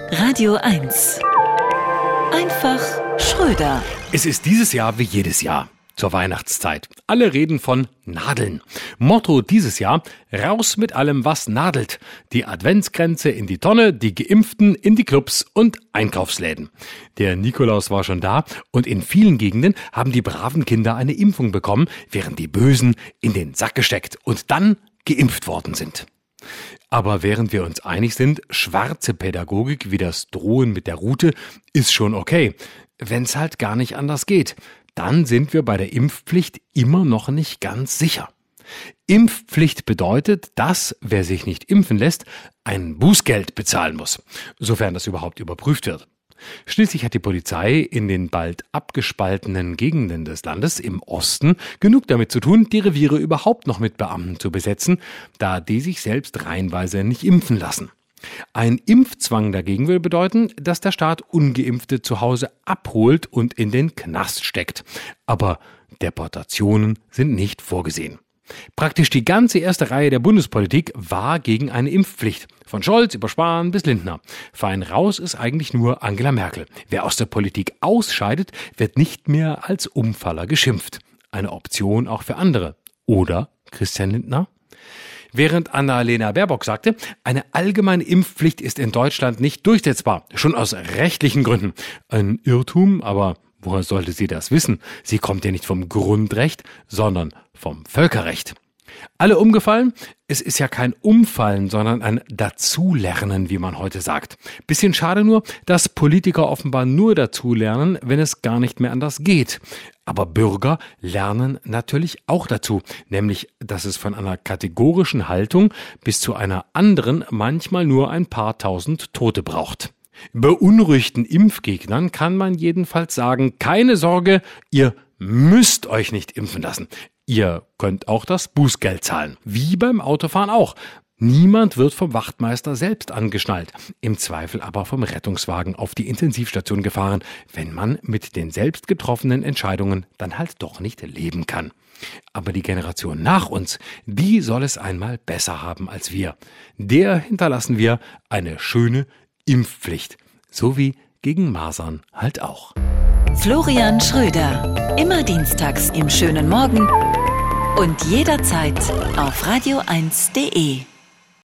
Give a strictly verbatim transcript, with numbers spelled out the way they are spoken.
Radio eins. Einfach Schröder. Es ist dieses Jahr wie jedes Jahr zur Weihnachtszeit. Alle reden von Nadeln. Motto dieses Jahr: raus mit allem, was nadelt. Die Adventskränze in die Tonne, die Geimpften in die Clubs und Einkaufsläden. Der Nikolaus war schon da und in vielen Gegenden haben die braven Kinder eine Impfung bekommen, während die Bösen in den Sack gesteckt und dann geimpft worden sind. Aber während wir uns einig sind, schwarze Pädagogik wie das Drohen mit der Rute ist schon okay. Wenn's halt gar nicht anders geht, dann sind wir bei der Impfpflicht immer noch nicht ganz sicher. Impfpflicht bedeutet, dass, wer sich nicht impfen lässt, ein Bußgeld bezahlen muss, sofern das überhaupt überprüft wird. Schließlich hat die Polizei in den bald abgespaltenen Gegenden des Landes im Osten genug damit zu tun, die Reviere überhaupt noch mit Beamten zu besetzen, da die sich selbst reihenweise nicht impfen lassen. Ein Impfzwang dagegen will bedeuten, dass der Staat Ungeimpfte zu Hause abholt und in den Knast steckt. Aber Deportationen sind nicht vorgesehen. Praktisch die ganze erste Reihe der Bundespolitik war gegen eine Impfpflicht. Von Scholz über Spahn bis Lindner. Fein raus ist eigentlich nur Angela Merkel. Wer aus der Politik ausscheidet, wird nicht mehr als Umfaller geschimpft. Eine Option auch für andere. Oder Christian Lindner? Während Annalena Baerbock sagte, eine allgemeine Impfpflicht ist in Deutschland nicht durchsetzbar. Schon aus rechtlichen Gründen. Ein Irrtum, aber woher sollte sie das wissen? Sie kommt ja nicht vom Grundrecht, sondern vom Völkerrecht. Alle umgefallen? Es ist ja kein Umfallen, sondern ein Dazulernen, wie man heute sagt. Bisschen schade nur, dass Politiker offenbar nur dazulernen, wenn es gar nicht mehr anders geht. Aber Bürger lernen natürlich auch dazu, nämlich, dass es von einer kategorischen Haltung bis zu einer anderen manchmal nur ein paar tausend Tote braucht. Beunruhigten Impfgegnern kann man jedenfalls sagen, keine Sorge, ihr müsst euch nicht impfen lassen. Ihr könnt auch das Bußgeld zahlen, wie beim Autofahren auch. Niemand wird vom Wachtmeister selbst angeschnallt, im Zweifel aber vom Rettungswagen auf die Intensivstation gefahren, wenn man mit den selbst getroffenen Entscheidungen dann halt doch nicht leben kann. Aber die Generation nach uns, die soll es einmal besser haben als wir. Der hinterlassen wir eine schöne Impfpflicht, so wie gegen Masern halt auch. Florian Schröder. Immer dienstags im schönen Morgen und jederzeit auf radio eins punkt de.